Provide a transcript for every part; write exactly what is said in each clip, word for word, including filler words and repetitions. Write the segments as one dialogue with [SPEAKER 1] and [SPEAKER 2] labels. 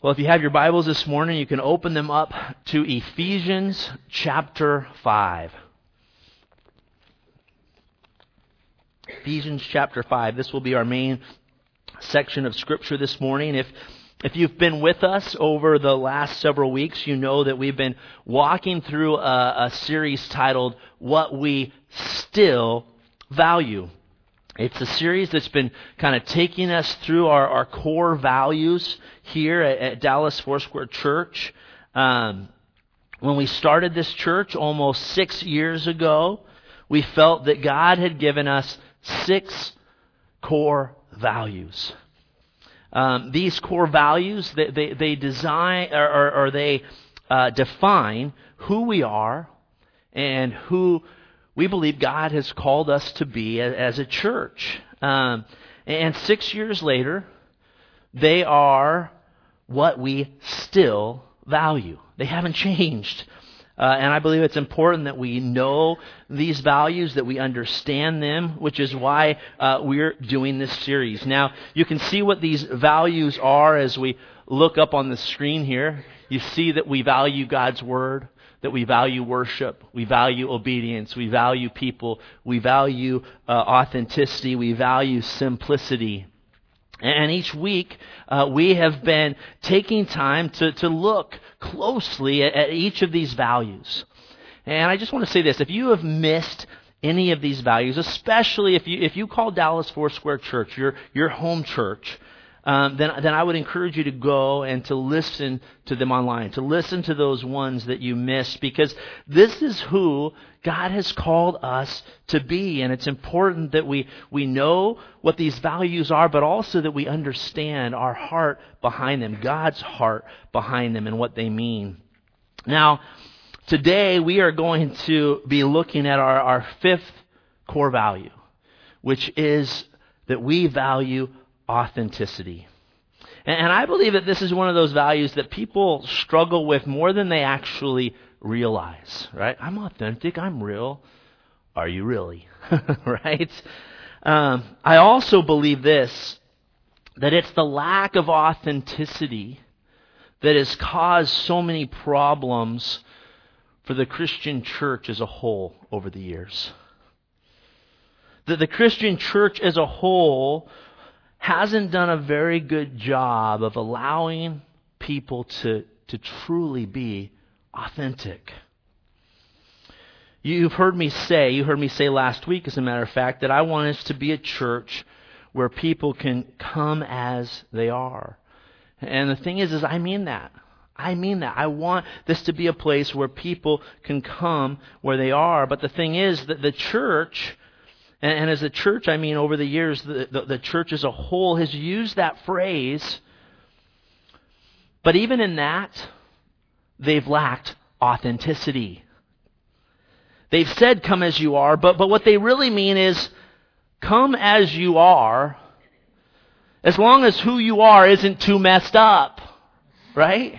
[SPEAKER 1] Well, if you have your Bibles this morning, you can open them up to Ephesians chapter five. Ephesians chapter five. This will be our main section of Scripture this morning. If if you've been with us over the last several weeks, you know that we've been walking through a, a series titled What We Still Value. It's a series that's been kind of taking us through our, our core values here at, at Dallas Foursquare Church. Um, when we started this church almost six years ago, we felt that God had given us six core values. Um, these core values, they, they, they design or, or, or they uh, define who we are and who we believe God has called us to be as a church. Um, and six years later, they are what we still value. They haven't changed. Uh, and I believe it's important that we know these values, that we understand them, which is why uh, we're doing this series. Now, you can see what these values are as we look up on the screen here. You see that we value God's Word, that we value worship, we value obedience, we value people, we value uh, authenticity, we value simplicity. And each week, uh, we have been taking time to, to look closely at, at each of these values. And I just want to say this, if you have missed any of these values, especially if you if you call Dallas Foursquare Church your, your home church, Um, then, then I would encourage you to go and to listen to them online, to listen to those ones that you missed, because this is who God has called us to be, and it's important that we, we know what these values are, but also that we understand our heart behind them, God's heart behind them and what they mean. Now, today we are going to be looking at our, our fifth core value, which is that we value authenticity. And I believe that this is one of those values that people struggle with more than they actually realize, right? I'm authentic, I'm real. Are you really? Right? Um, I also believe this, that it's the lack of authenticity that has caused so many problems for the Christian church as a whole over the years. That the Christian church as a whole hasn't done a very good job of allowing people to, to truly be authentic. You've heard me say, you heard me say last week, as a matter of fact, that I want us to be a church where people can come as they are. And the thing is, is I mean that. I mean that. I want this to be a place where people can come where they are. But the thing is that the church, And, and as a church, I mean, over the years, the, the, the church as a whole has used that phrase. But even in that, they've lacked authenticity. They've said, come as you are, but, but what they really mean is, come as you are, as long as who you are isn't too messed up, right?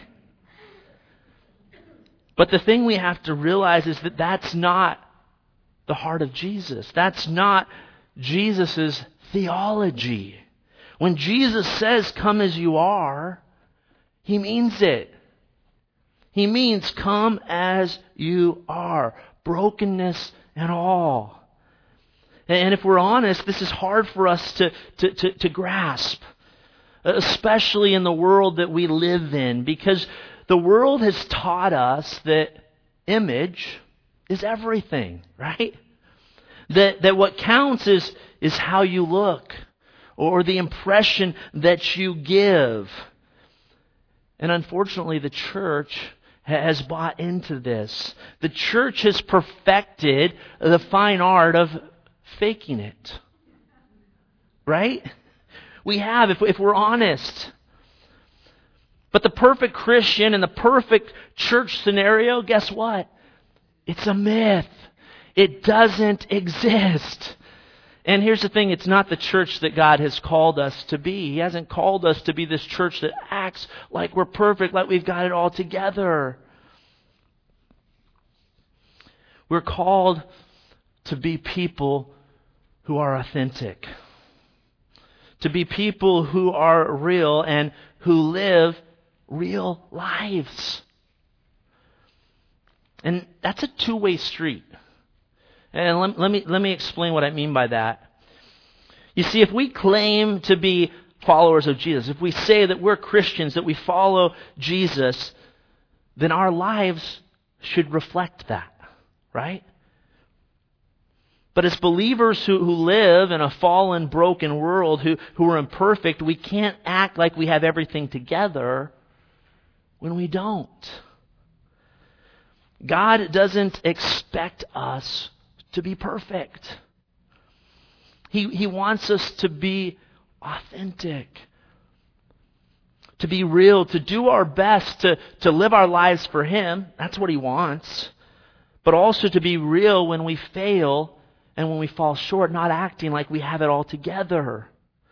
[SPEAKER 1] But the thing we have to realize is that that's not the heart of Jesus. That's not Jesus' theology. When Jesus says, come as you are, He means it. He means come as you are, brokenness and all. And if we're honest, this is hard for us to, to, to, to grasp, especially in the world that we live in, because the world has taught us that image is everything, right? That that what counts is is how you look, or the impression that you give. And unfortunately, the church has bought into this. The church has perfected the fine art of faking it. Right? We have, if, if we're honest. But the perfect Christian and the perfect church scenario, guess what? It's a myth. It doesn't exist. And here's the thing, it's not the church that God has called us to be. He hasn't called us to be this church that acts like we're perfect, like we've got it all together. We're called to be people who are authentic. To be people who are real and who live real lives. And that's a two-way street. And let, let me let me explain what I mean by that. You see, if we claim to be followers of Jesus, if we say that we're Christians, that we follow Jesus, then our lives should reflect that, right? But as believers who, who live in a fallen, broken world, who, who are imperfect, we can't act like we have everything together when we don't. God doesn't expect us to be perfect. He, he wants us to be authentic, to be real, to do our best to, to live our lives for Him. That's what He wants. But also to be real when we fail and when we fall short, not acting like we have it all together.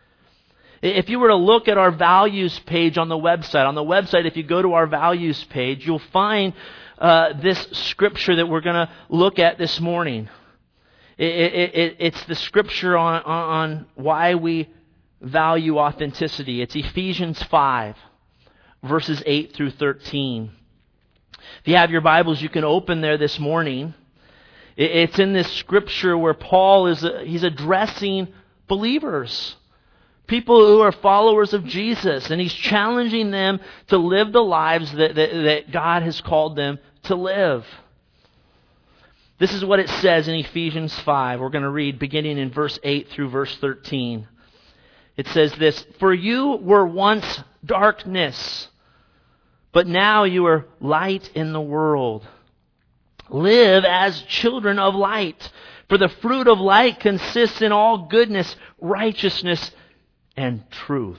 [SPEAKER 1] If you were to look at our values page on the website, on the website, if you go to our values page, you'll find uh, this scripture that we're going to look at this morning. It, it, it, it's the scripture on, on why we value authenticity. It's Ephesians five, verses eight through thirteen. If you have your Bibles, you can open there this morning. It, it's in this scripture where Paul is he's addressing believers, people who are followers of Jesus, and he's challenging them to live the lives that, that, that God has called them to live. This is what it says in Ephesians five. We're going to read beginning in verse eight through verse thirteen. It says this, "For you were once darkness, but now you are light in the world. Live as children of light, for the fruit of light consists in all goodness, righteousness, and truth.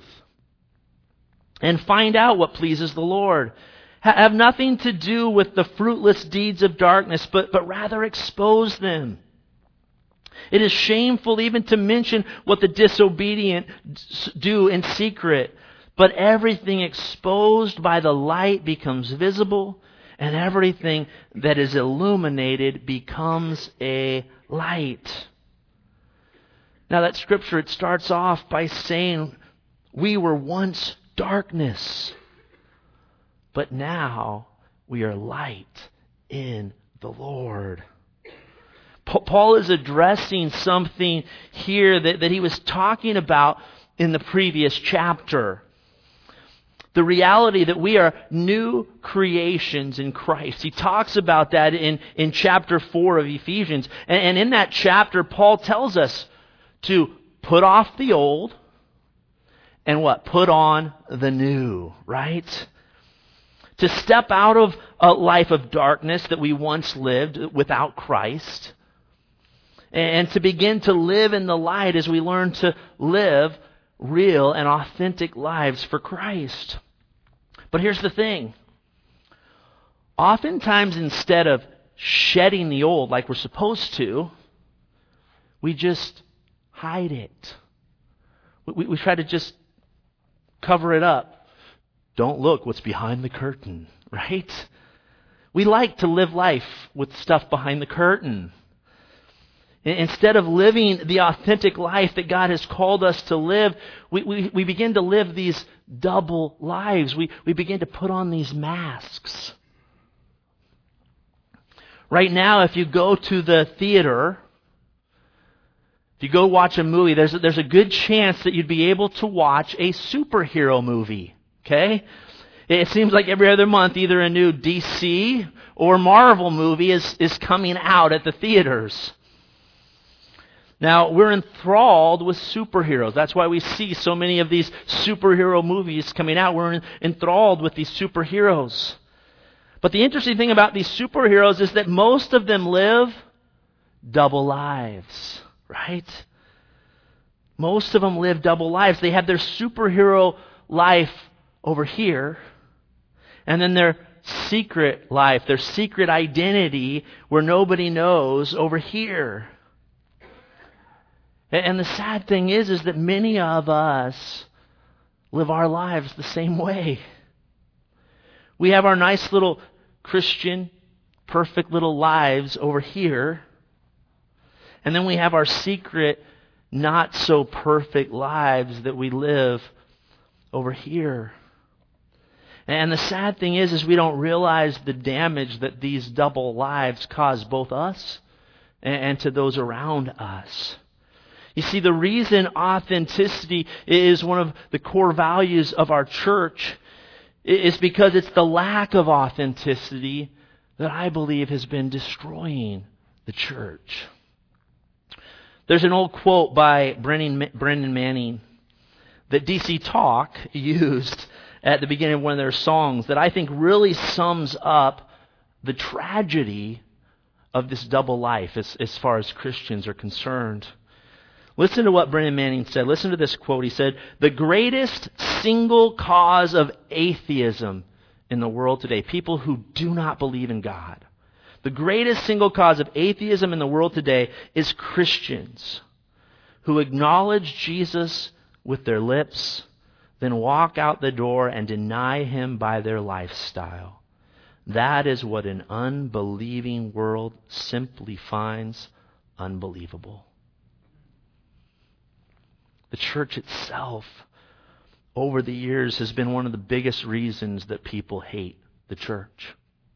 [SPEAKER 1] And find out what pleases the Lord. Have nothing to do with the fruitless deeds of darkness, but, but rather expose them. It is shameful even to mention what the disobedient do in secret. But everything exposed by the light becomes visible, and everything that is illuminated becomes a light." Now that scripture, it starts off by saying, we were once darkness, but now we are light in the Lord. Paul is addressing something here that, that he was talking about in the previous chapter. The reality that we are new creations in Christ. He talks about that in, in chapter four of Ephesians. And, and in that chapter, Paul tells us to put off the old and what? Put on the new, right? To step out of a life of darkness that we once lived without Christ, and to begin to live in the light as we learn to live real and authentic lives for Christ. But here's the thing. Oftentimes, instead of shedding the old like we're supposed to, we just hide it. We, we try to just cover it up. Don't look what's behind the curtain, right? We like to live life with stuff behind the curtain. Instead of living the authentic life that God has called us to live, we, we, we begin to live these double lives. We, we begin to put on these masks. Right now, if you go to the theater, if you go watch a movie, there's a, there's a good chance that you'd be able to watch a superhero movie. Okay? It seems like every other month, either a new D C or Marvel movie is, is coming out at the theaters. Now, we're enthralled with superheroes. That's why we see so many of these superhero movies coming out. We're enthralled with these superheroes. But the interesting thing about these superheroes is that most of them live double lives, right? Most of them live double lives. They have their superhero life over here, and then their secret life, their secret identity where nobody knows over here. And the sad thing is, is that many of us live our lives the same way. We have our nice little Christian, perfect little lives over here. And then we have our secret, not so perfect lives that we live over here. And the sad thing is, is we don't realize the damage that these double lives cause both us and to those around us. You see, the reason authenticity is one of the core values of our church is because it's the lack of authenticity that I believe has been destroying the church. There's an old quote by Brennan, Brennan Manning that D C Talk used at the beginning of one of their songs that I think really sums up the tragedy of this double life as, as far as Christians are concerned. Listen to what Brennan Manning said. Listen to this quote. He said, "The greatest single cause of atheism in the world today, people who do not believe in God, the greatest single cause of atheism in the world today is Christians who acknowledge Jesus with their lips, then walk out the door and deny Him by their lifestyle. That is what an unbelieving world simply finds unbelievable." The church itself, over the years, has been one of the biggest reasons that people hate the church.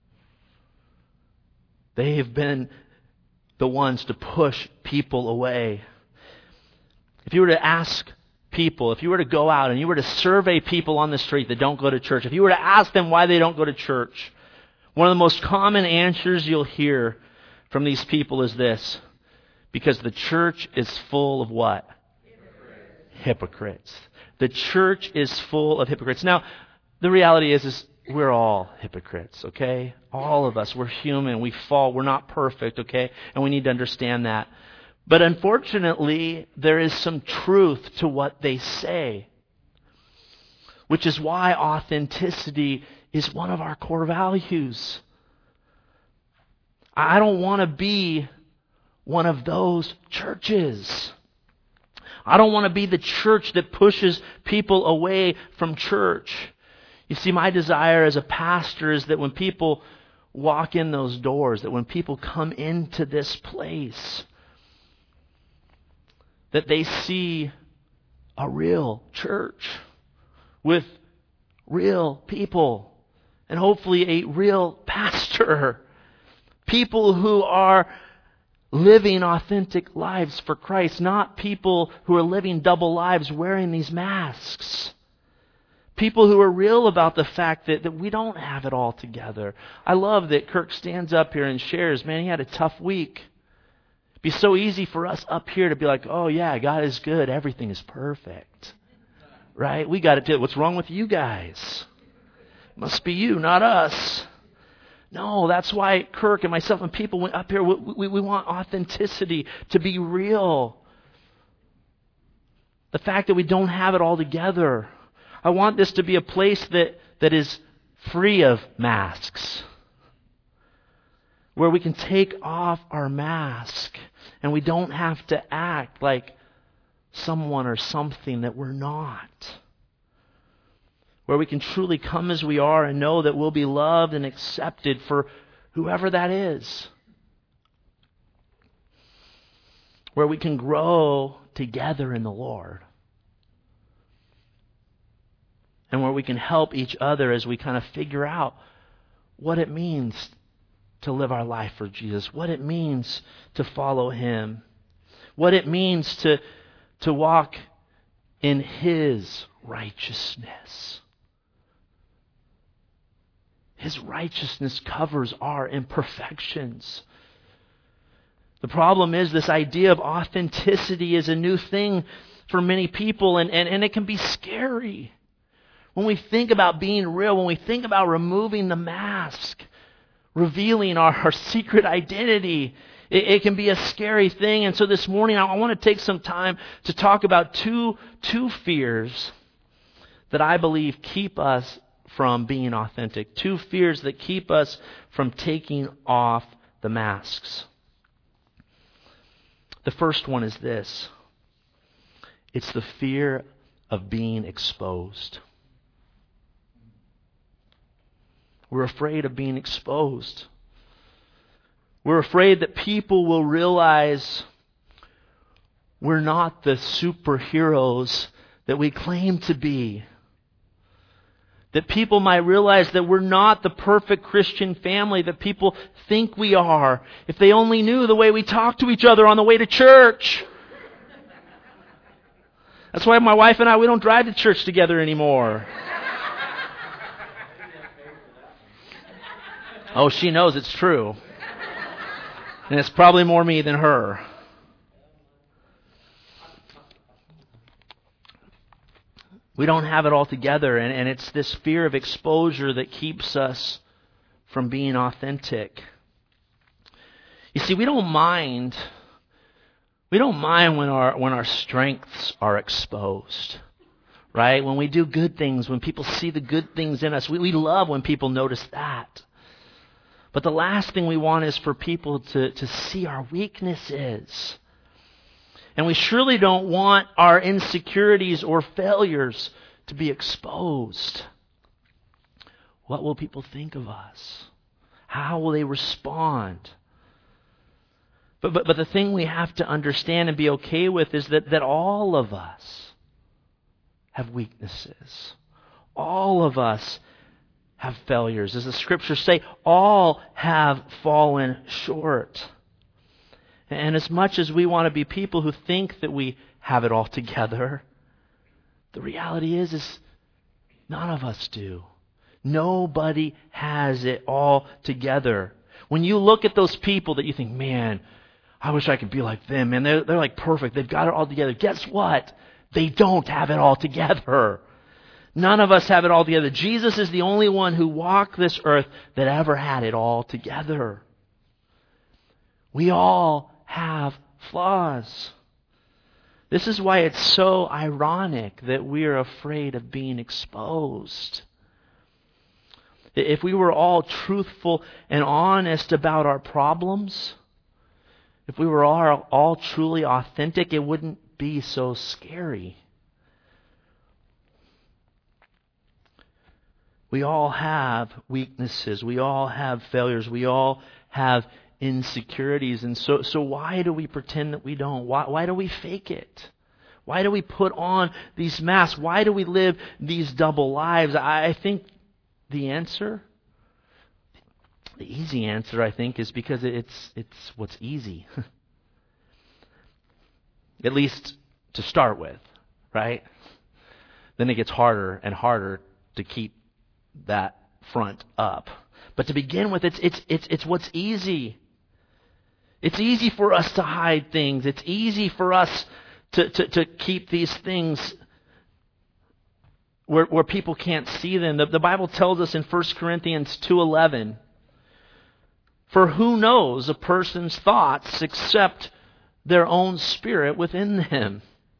[SPEAKER 1] They have been the ones to push people away. If you were to ask people, if you were to go out and you were to survey people on the street that don't go to church, if you were to ask them why they don't go to church, one of the most common answers you'll hear from these people is this: because the church is full of what? Hypocrites. Hypocrites. The church is full of hypocrites. Now, the reality is, is we're all hypocrites, okay? All of us. We're human. We fall. We're not perfect, okay? And we need to understand that. But unfortunately, there is some truth to what they say, which is why authenticity is one of our core values. I don't want to be one of those churches. I don't want to be the church that pushes people away from church. You see, my desire as a pastor is that when people walk in those doors, that when people come into this place, that they see a real church with real people and hopefully a real pastor. People who are living authentic lives for Christ, not people who are living double lives wearing these masks. People who are real about the fact that, that we don't have it all together. I love that Kirk stands up here and shares, man, he had a tough week. It'd be so easy for us up here to be like, oh yeah, God is good, everything is perfect. Right? We got it to, what's wrong with you guys? Must be you, not us. No, that's why Kirk and myself and people went up here, we, we, we want authenticity, to be real. The fact that we don't have it all together. I want this to be a place that, that is free of masks, where we can take off our mask and we don't have to act like someone or something that we're not. Where we can truly come as we are and know that we'll be loved and accepted for whoever that is. Where we can grow together in the Lord. And where we can help each other as we kind of figure out what it means to live our life for Jesus, what it means to follow Him, what it means to, to walk in His righteousness. His righteousness covers our imperfections. The problem is this idea of authenticity is a new thing for many people, and, and, and it can be scary. When we think about being real, when we think about removing the mask, revealing our, our secret identity, it, it can be a scary thing. And so this morning I, I want to take some time to talk about two, two fears that I believe keep us from being authentic. Two fears that keep us from taking off the masks. The first one is this. It's the fear of being exposed. We're afraid of being exposed. We're afraid that people will realize we're not the superheroes that we claim to be. That people might realize that we're not the perfect Christian family that people think we are. If they only knew the way we talk to each other on the way to church. That's why my wife and I, we don't drive to church together anymore. Oh, she knows it's true. And it's probably more me than her. We don't have it all together, and, and it's this fear of exposure that keeps us from being authentic. You see, we don't mind. We don't mind when our when our strengths are exposed, right? When we do good things, when people see the good things in us, we, we love when people notice that. But the last thing we want is for people to, to see our weaknesses. And we surely don't want our insecurities or failures to be exposed. What will people think of us? How will they respond? But, but, but the thing we have to understand and be okay with is that, that all of us have weaknesses. All of us have failures. As the scriptures say, all have fallen short. And as much as we want to be people who think that we have it all together, the reality is, is none of us do. Nobody has it all together. When you look at those people that you think, man, I wish I could be like them, man, they're, they're like perfect, they've got it all together. Guess what? They don't have it all together. None of us have it all together. Jesus is the only one who walked this earth that ever had it all together. We all have flaws. This is why it's so ironic that we are afraid of being exposed. If we were all truthful and honest about our problems, if we were all, all truly authentic, it wouldn't be so scary. We all have weaknesses. We all have failures. We all have insecurities. And so, so why do we pretend that we don't? Why, why do we fake it? Why do we put on these masks? Why do we live these double lives? I, I think the answer, the easy answer, I think, is because it's it's what's easy. At least to start with, right? Then it gets harder and harder to keep that front up. But to begin with, it's it's it's it's what's easy. It's easy for us to hide things. It's easy for us to, to, to keep these things where, where people can't see them. The, the Bible tells us in First Corinthians two eleven, for who knows a person's thoughts except their own spirit within them?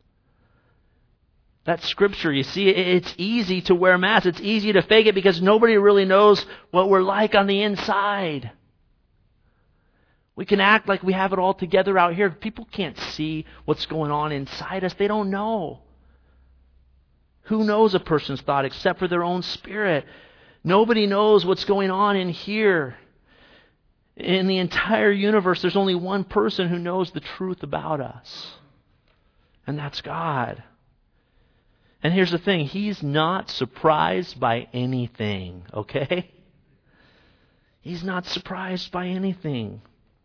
[SPEAKER 1] That scripture, you see, it's easy to wear masks. It's easy to fake it because nobody really knows what we're like on the inside. We can act like we have it all together out here. People can't see what's going on inside us. They don't know. Who knows a person's thought except for their own spirit? Nobody knows what's going on in here. In the entire universe, there's only one person who knows the truth about us. And that's God. And here's the thing. He's not surprised by anything, okay? He's not surprised by anything.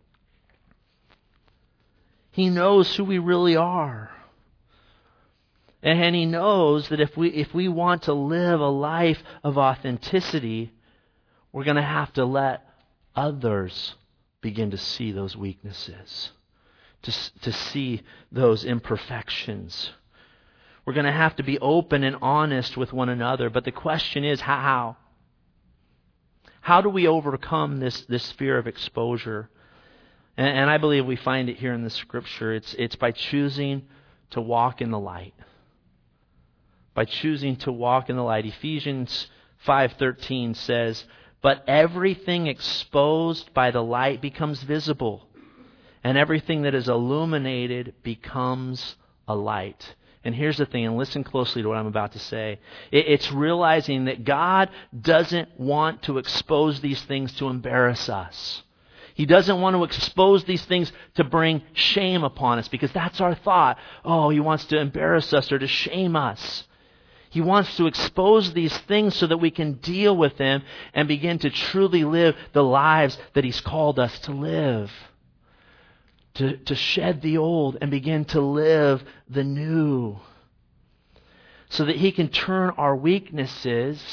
[SPEAKER 1] He knows who we really are. And He knows that if we if we want to live a life of authenticity, we're going to have to let others begin to see those weaknesses, to, to see those imperfections. We're going to have to be open and honest with one another. But the question is, how? How do we overcome this, this fear of exposure? And, and I believe we find it here in the Scripture. It's, it's by choosing to walk in the light. By choosing to walk in the light. Ephesians five thirteen says, but everything exposed by the light becomes visible, and everything that is illuminated becomes a light. And here's the thing, and listen closely to what I'm about to say. It's realizing that God doesn't want to expose these things to embarrass us. He doesn't want to expose these things to bring shame upon us, because that's our thought. Oh, He wants to embarrass us or to shame us. He wants to expose these things so that we can deal with them and begin to truly live the lives that He's called us to live. To, to shed the old and begin to live the new. So that He can turn our weaknesses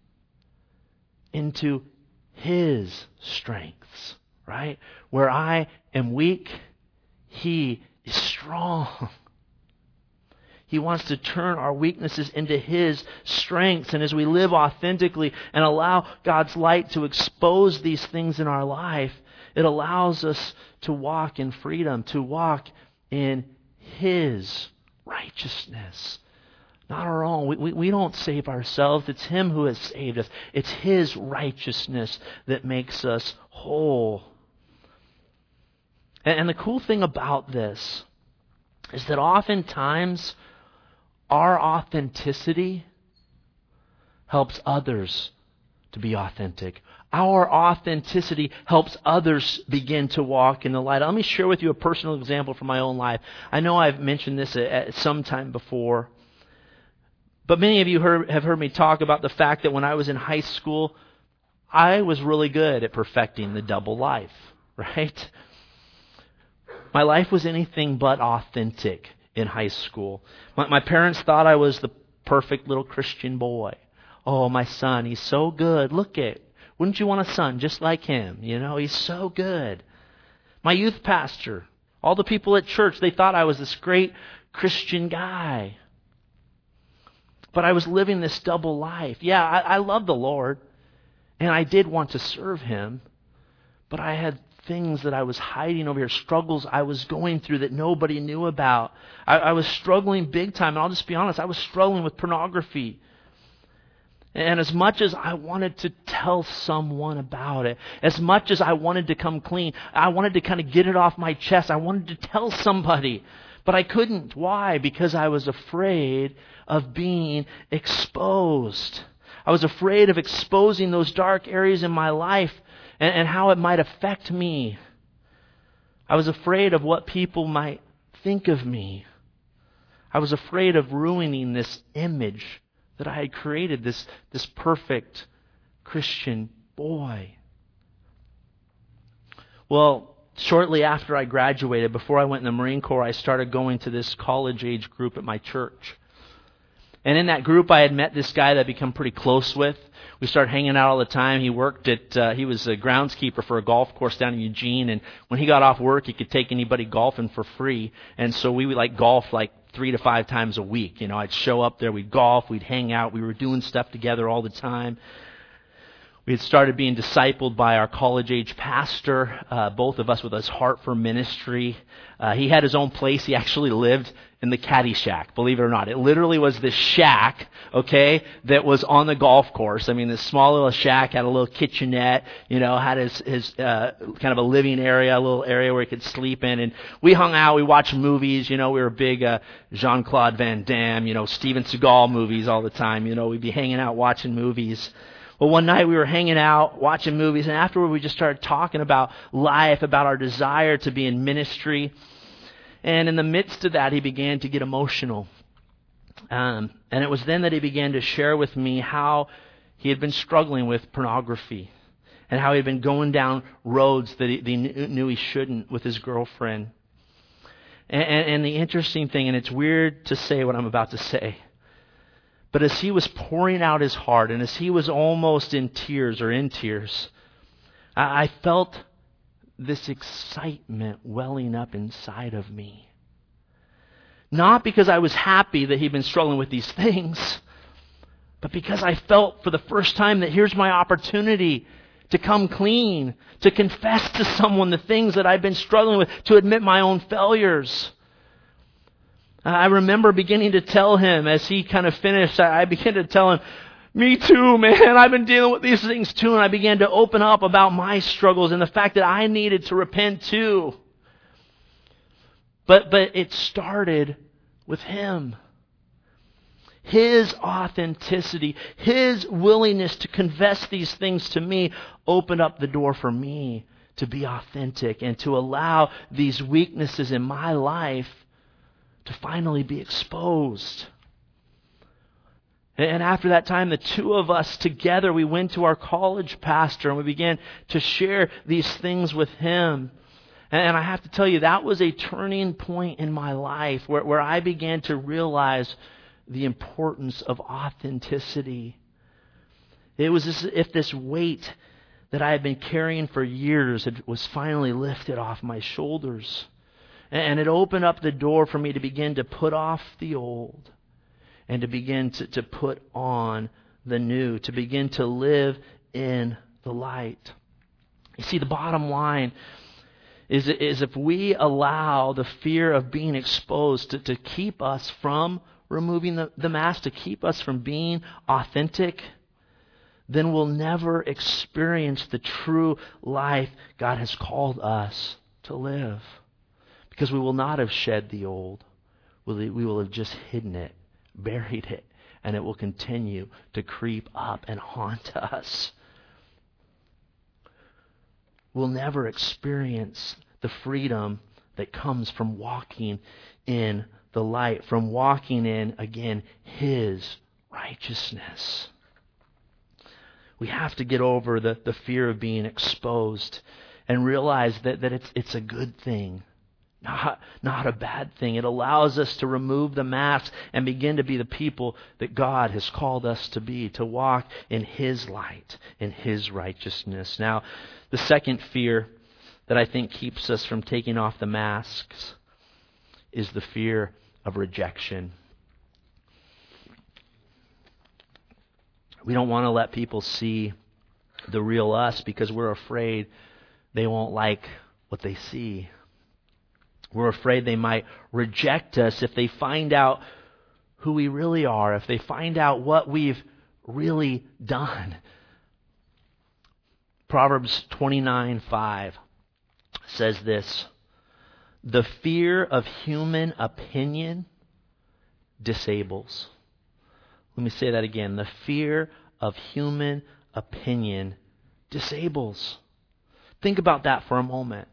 [SPEAKER 1] into His strengths. Right? Where I am weak, He is strong. He wants to turn our weaknesses into His strengths. And as we live authentically and allow God's light to expose these things in our life, it allows us to walk in freedom, to walk in His righteousness. Not our own. We, we, we don't save ourselves. It's Him who has saved us. It's His righteousness that makes us whole. And, and the cool thing about this is that oftentimes our authenticity helps others to be authentic. Our authenticity helps others begin to walk in the light. Let me share with you a personal example from my own life. I know I've mentioned this at some time before, but many of you heard, have heard me talk about the fact that when I was in high school, I was really good at perfecting the double life, right? My life was anything but authentic in high school. My, my parents thought I was the perfect little Christian boy. Oh, my son, he's so good. Look at, wouldn't you want a son just like him? You know, he's so good. My youth pastor, all the people at church, they thought I was this great Christian guy. But I was living this double life. Yeah, I, I love the Lord, and I did want to serve Him, but I had things that I was hiding over here, struggles I was going through that nobody knew about. I, I was struggling big time, and I'll just be honest, I was struggling with pornography. And as much as I wanted to tell someone about it, as much as I wanted to come clean, I wanted to kind of get it off my chest, I wanted to tell somebody, but I couldn't. Why? Because I was afraid of being exposed. I was afraid of exposing those dark areas in my life and, and how it might affect me. I was afraid of what people might think of me. I was afraid of ruining this image that I had created, this, this perfect Christian boy. Well, shortly after I graduated, before I went in the Marine Corps, I started going to this college-age group at my church. And in that group, I had met this guy that I'd become pretty close with. We started hanging out all the time. He worked at, uh, he was a groundskeeper for a golf course down in Eugene. And when he got off work, he could take anybody golfing for free. And so we would like golf like three to five times a week. You know, I'd show up there, we'd golf, we'd hang out. We were doing stuff together all the time. We had started being discipled by our college-age pastor, uh, both of us with his heart for ministry. Uh, he had his own place. He actually lived in the caddy shack, believe it or not. It literally was this shack, okay, that was on the golf course. I mean, this small little shack had a little kitchenette, you know, had his, his uh, kind of a living area, a little area where he could sleep in. And we hung out, we watched movies, you know, we were big uh, Jean-Claude Van Damme, you know, Steven Seagal movies all the time. You know, we'd be hanging out watching movies. Well, one night we were hanging out, watching movies, and afterward we just started talking about life, about our desire to be in ministry. And in the midst of that, he began to get emotional. Um, and it was then that he began to share with me how he had been struggling with pornography and how he had been going down roads that he, that he knew he shouldn't with his girlfriend. And, and, and the interesting thing, and it's weird to say what I'm about to say, but as he was pouring out his heart, and as he was almost in tears or in tears, I felt this excitement welling up inside of me. Not because I was happy that he'd been struggling with these things, but because I felt for the first time that here's my opportunity to come clean, to confess to someone the things that I've been struggling with, to admit my own failures. I remember beginning to tell him, as he kind of finished, I began to tell him, me too, man, I've been dealing with these things too. And I began to open up about my struggles and the fact that I needed to repent too. But, but it started with him. His authenticity, his willingness to confess these things to me opened up the door for me to be authentic and to allow these weaknesses in my life to finally be exposed. And after that time, the two of us together, we went to our college pastor and we began to share these things with him. And I have to tell you, that was a turning point in my life where, where I began to realize the importance of authenticity. It was as if this weight that I had been carrying for years had, was finally lifted off my shoulders. And it opened up the door for me to begin to put off the old and to begin to, to put on the new, to begin to live in the light. You see, the bottom line is, is if we allow the fear of being exposed to, to keep us from removing the, the mask, to keep us from being authentic, then we'll never experience the true life God has called us to live. Because we will not have shed the old. We will have just hidden it, buried it, and it will continue to creep up and haunt us. We'll never experience the freedom that comes from walking in the light, from walking in, again, His righteousness. We have to get over the, the fear of being exposed and realize that, that it's it's a good thing, not, not a bad thing. It allows us to remove the mask and begin to be the people that God has called us to be, to walk in His light, in His righteousness. Now, the second fear that I think keeps us from taking off the masks is the fear of rejection. We don't want to let people see the real us because we're afraid they won't like what they see. We're afraid they might reject us if they find out who we really are, if they find out what we've really done. Proverbs twenty-nine five says this: "The fear of human opinion disables." Let me say that again. The fear of human opinion disables. Think about that for a moment.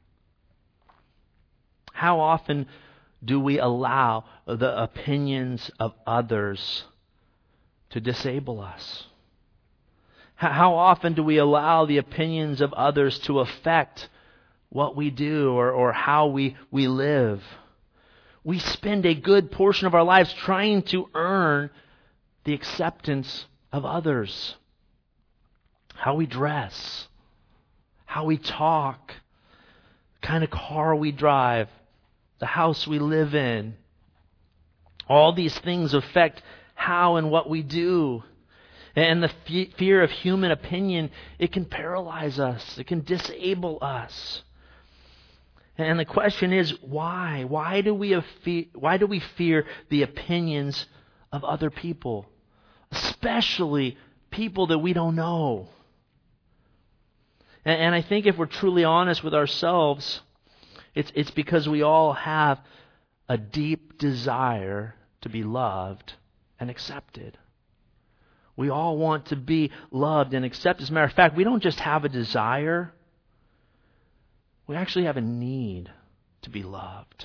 [SPEAKER 1] How often do we allow the opinions of others to disable us? How often do we allow the opinions of others to affect what we do or, or how we, we live? We spend a good portion of our lives trying to earn the acceptance of others. How we dress, how we talk, the kind of car we drive, the house we live in. All these things affect how and what we do. And the fe- fear of human opinion, it can paralyze us. It can disable us. And the question is, why? Why do we have fe- why do we fear the opinions of other people? Especially people that we don't know. And, and I think if we're truly honest with ourselves, it's it's because we all have a deep desire to be loved and accepted. We all want to be loved and accepted. As a matter of fact, we don't just have a desire. We actually have a need to be loved.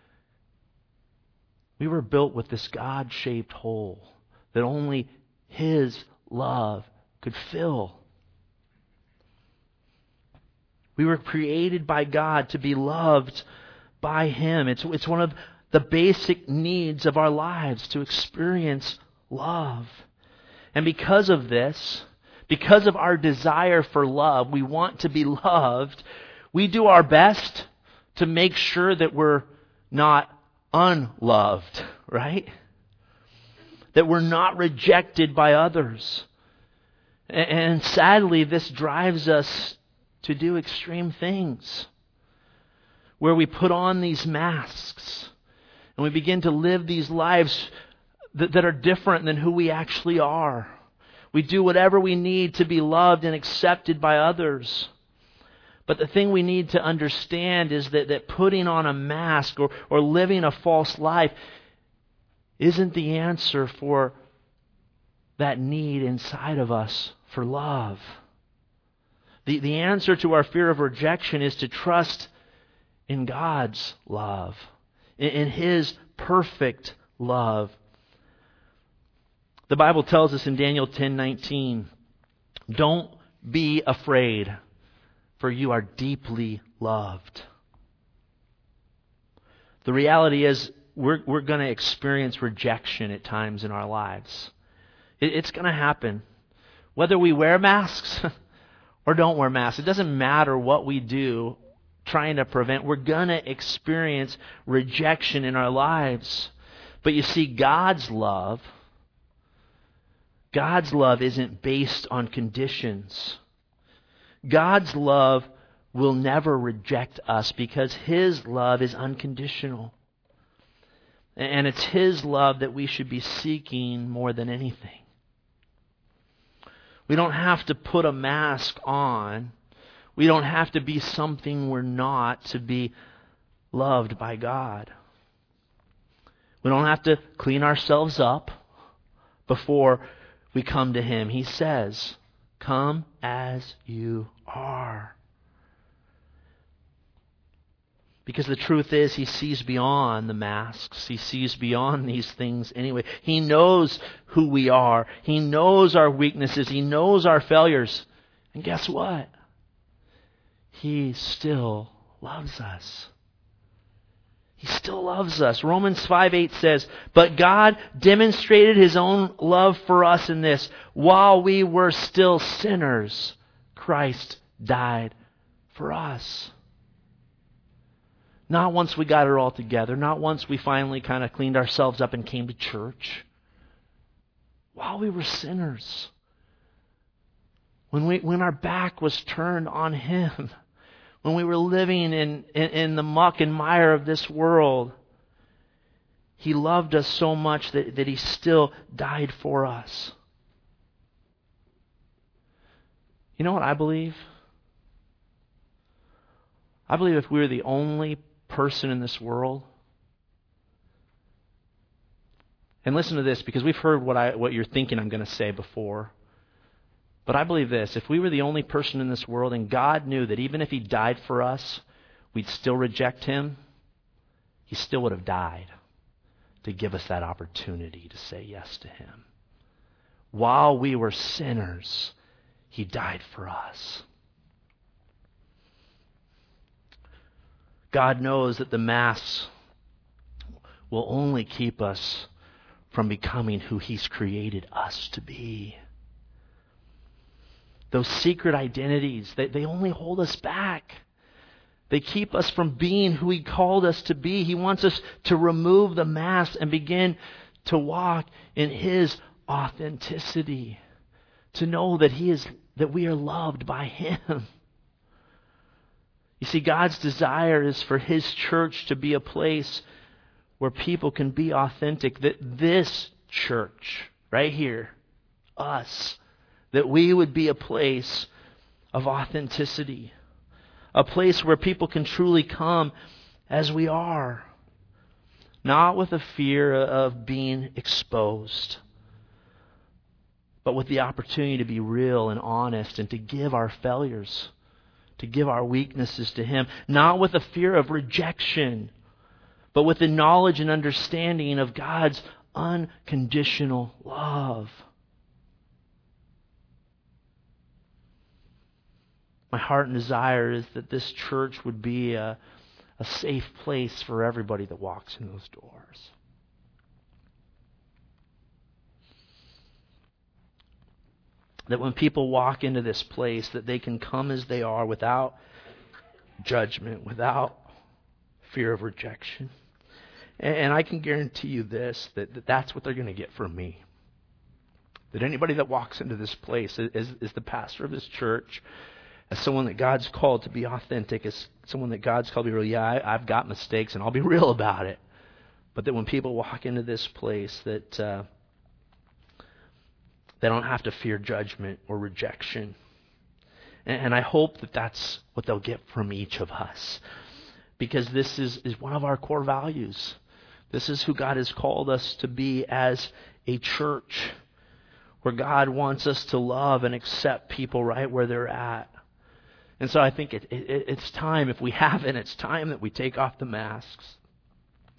[SPEAKER 1] We were built with this God-shaped hole that only His love could fill. We were created by God to be loved by Him. It's, it's one of the basic needs of our lives, to experience love. And because of this, because of our desire for love, we want to be loved, we do our best to make sure that we're not unloved, right? That we're not rejected by others. And sadly, this drives us to do extreme things, where we put on these masks and we begin to live these lives that, that are different than who we actually are. We do whatever we need to be loved and accepted by others. But the thing we need to understand is that, that putting on a mask or, or living a false life isn't the answer for that need inside of us for love. The, the answer to our fear of rejection is to trust in God's love, in, in His perfect love. The Bible tells us in Daniel ten nineteen, don't be afraid, for you are deeply loved. The reality is we're, we're going to experience rejection at times in our lives. It, it's going to happen. Whether we wear masks or don't wear masks, it doesn't matter what we do trying to prevent, we're going to experience rejection in our lives. But you see, God's love, God's love isn't based on conditions. God's love will never reject us because His love is unconditional. And it's His love that we should be seeking more than anything. We don't have to put a mask on. We don't have to be something we're not to be loved by God. We don't have to clean ourselves up before we come to Him. He says, come as you are. Because the truth is, He sees beyond the masks. He sees beyond these things anyway. He knows who we are. He knows our weaknesses. He knows our failures. And guess what? He still loves us. He still loves us. Romans five eight says, but God demonstrated His own love for us in this. While we were still sinners, Christ died for us. Not once we got it all together. Not once we finally kind of cleaned ourselves up and came to church. While we were sinners. When we when our back was turned on Him. When we were living in, in, in the muck and mire of this world, He loved us so much that, that He still died for us. You know what I believe? I believe if we were the only person in this world, and listen to this because we've heard what I what you're thinking I'm going to say before. But I believe this, if we were the only person in this world and God knew that even if He died for us, we'd still reject Him, He still would have died to give us that opportunity to say yes to Him. While we were sinners, He died for us. God knows that the masks will only keep us from becoming who He's created us to be. Those secret identities, they, they only hold us back. They keep us from being who He called us to be. He wants us to remove the mask and begin to walk in His authenticity. To know that He is that we are loved by Him. You see, God's desire is for His church to be a place where people can be authentic. That this church, right here, us, that we would be a place of authenticity. A place where people can truly come as we are. Not with a fear of being exposed, but with the opportunity to be real and honest and to give our failures, to give our weaknesses to Him. Not with a fear of rejection, but with the knowledge and understanding of God's unconditional love. My heart and desire is that this church would be a, a safe place for everybody that walks in those doors. That when people walk into this place, that they can come as they are without judgment, without fear of rejection. And, and I can guarantee you this, that, that that's what they're going to get from me. That anybody that walks into this place is, is the pastor of this church, as someone that God's called to be authentic, as someone that God's called to be real. Yeah, I, I've got mistakes and I'll be real about it. But that when people walk into this place, that uh, they don't have to fear judgment or rejection. And, and I hope that that's what they'll get from each of us. Because this is, is one of our core values. This is who God has called us to be as a church. Where God wants us to love and accept people right where they're at. And so I think it, it, it's time, if we haven't, it's time that we take off the masks.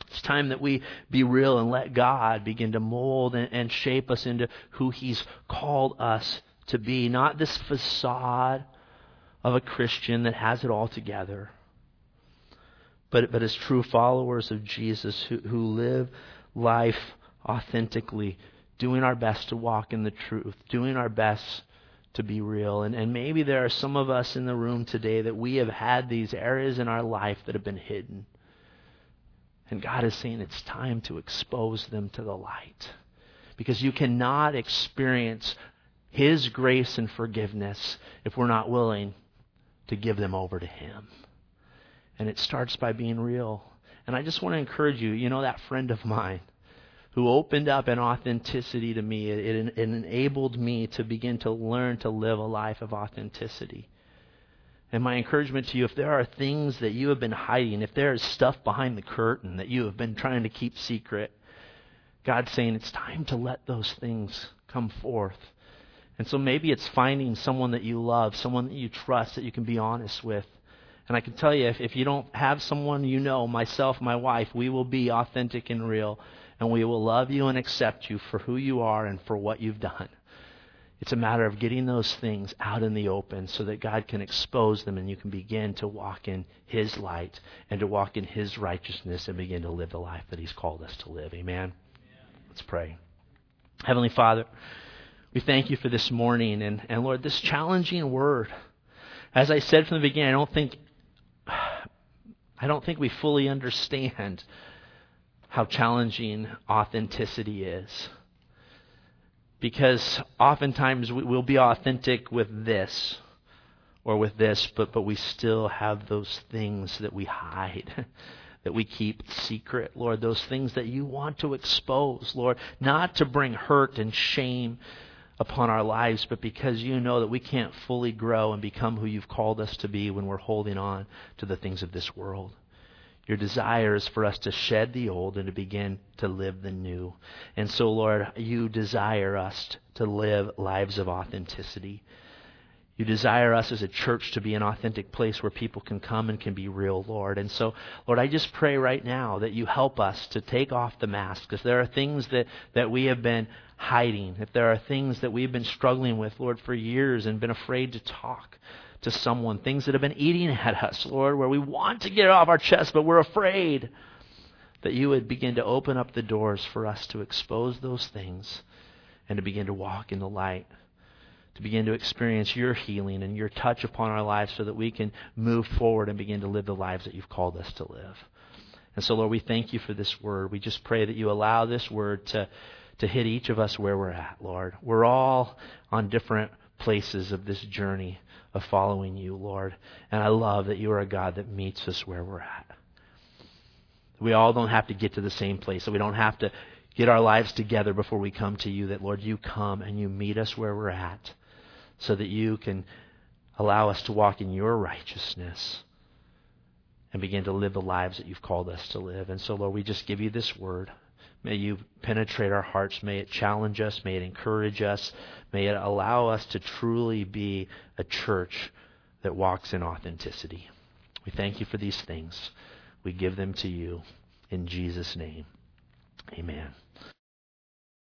[SPEAKER 1] It's time that we be real and let God begin to mold and, and shape us into who He's called us to be. Not this facade of a Christian that has it all together, but, but as true followers of Jesus who, who live life authentically, doing our best to walk in the truth, doing our best to be real. And, and maybe there are some of us in the room today that we have had these areas in our life that have been hidden. And God is saying it's time to expose them to the light. Because you cannot experience His grace and forgiveness if we're not willing to give them over to Him. And it starts by being real. And I just want to encourage you, you know, that friend of mine who opened up an authenticity to me, it, it, it enabled me to begin to learn to live a life of authenticity. And my encouragement to you, if there are things that you have been hiding, if there is stuff behind the curtain that you have been trying to keep secret, God's saying it's time to let those things come forth. And so maybe it's finding someone that you love, someone that you trust, that you can be honest with. And I can tell you, if, if you don't have someone you know, myself, my wife, we will be authentic and real. And we will love you and accept you for who you are and for what you've done. It's a matter of getting those things out in the open so that God can expose them and you can begin to walk in His light and to walk in His righteousness and begin to live the life that He's called us to live. Amen? Amen. Let's pray. Heavenly Father, we thank You for this morning and, and Lord, this challenging word. As I said from the beginning, I don't think I don't think we fully understand how challenging authenticity is. Because oftentimes we'll be authentic with this or with this, but, but we still have those things that we hide, that we keep secret, Lord, those things that You want to expose, Lord, not to bring hurt and shame upon our lives, but because You know that we can't fully grow and become who You've called us to be when we're holding on to the things of this world. Your desire is for us to shed the old and to begin to live the new. And so, Lord, You desire us to live lives of authenticity. You desire us as a church to be an authentic place where people can come and can be real, Lord. And so, Lord, I just pray right now that You help us to take off the mask. Because there are things that, that we have been hiding. If there are things that we've been struggling with, Lord, for years and been afraid to talk to someone, things that have been eating at us, Lord, where we want to get it off our chest, but we're afraid, that You would begin to open up the doors for us to expose those things and to begin to walk in the light, to begin to experience Your healing and Your touch upon our lives so that we can move forward and begin to live the lives that You've called us to live. And so, Lord, we thank You for this word. We just pray that You allow this word to, to hit each of us where we're at, Lord. We're all on different places of this journey of following You, Lord. And I love that You are a God that meets us where we're at. We all don't have to get to the same place. So we don't have to get our lives together before we come to You. That, Lord, You come and You meet us where we're at so that You can allow us to walk in Your righteousness and begin to live the lives that You've called us to live. And so, Lord, we just give You this word. May You penetrate our hearts. May it challenge us. May it encourage us. May it allow us to truly be a church that walks in authenticity. We thank You for these things. We give them to You in Jesus' name. Amen.